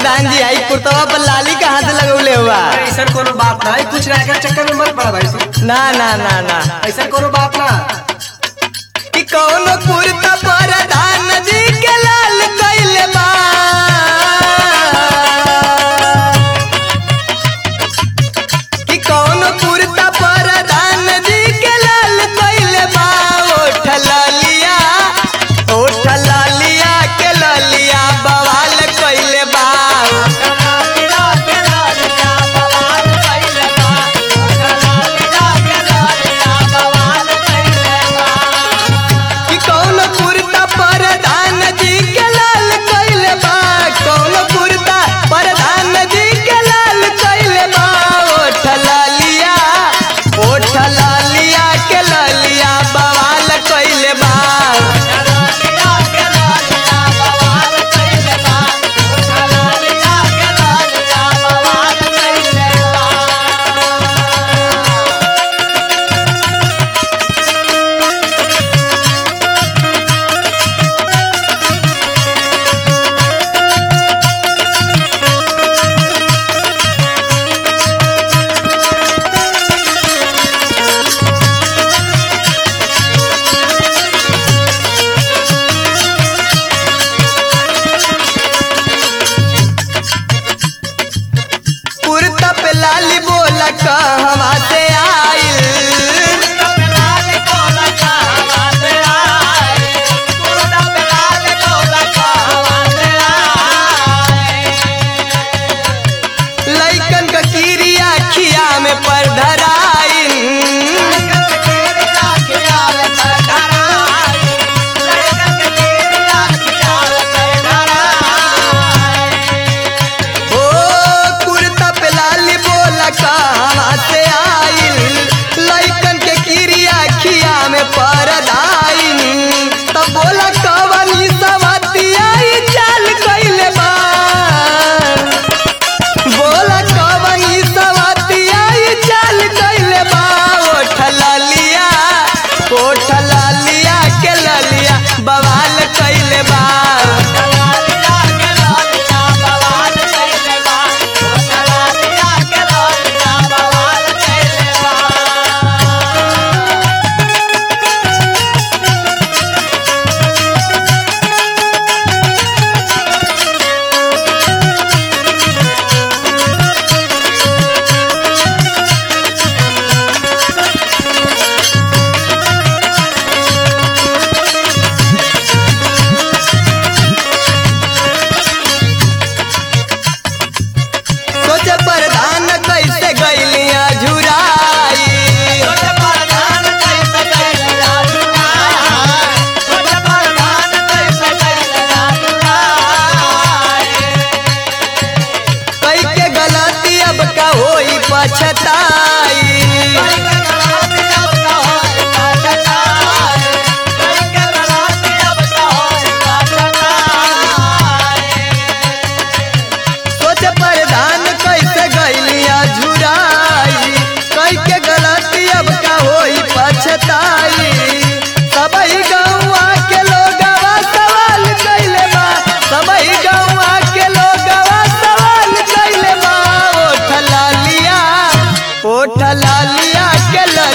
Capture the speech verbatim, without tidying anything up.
प्रधान जी आई कुर्तवा पर लाली कहाँ से लगौले हुआ? ऐसा कोनो बात ना, कुछ ना कर चक्कर में मत पड़ा भाई तू। ना ना ना ना ऐसा कोनो बात ना कि कौनो कुर्ता प्रधान जी के लाल कइले बा, कि कौनो कुर्ता प्रधान जी के लाल कइले बा। ओठ लालिया ओठ लालिया के लालिया बवाल कइले बा, कि कौनो कुर्ता प्रधान जी के लाल कइले बा, कौनो कुर्ता प्रधान जी के लाल कइले बा। ओठ लालिया ओठ लालिया के लालिया बवाल कइले बा, कुर्ता पे लाली बोला कहवा से आइल, लइकन का किरिया खिया में पर धराइल, ओ कुर्ता पे लाली बोला कहवा से आइल, लइकन के किरिया खिया में पर धराइल। तब बोला कवनी सवतिया ई चाल कइले बा, बोला कवनी सवतिया ई चाल कइले बा। ओठ लालिया ओठ लालिया के लालिया बवाल कइले बा, सोच प्रधान कैसे गइलिया झुराई, कई के गलती अब का होई पछताई, सोच प्रधान कैसे गइलिया झुराई, कई के गलती अब का होई पछताई। सबही गौवा के लोगवा सवाल कइले बा, सबही गौवा के लोगवा सवाल कइले बा। ओठ लालिया ओठ लालिया के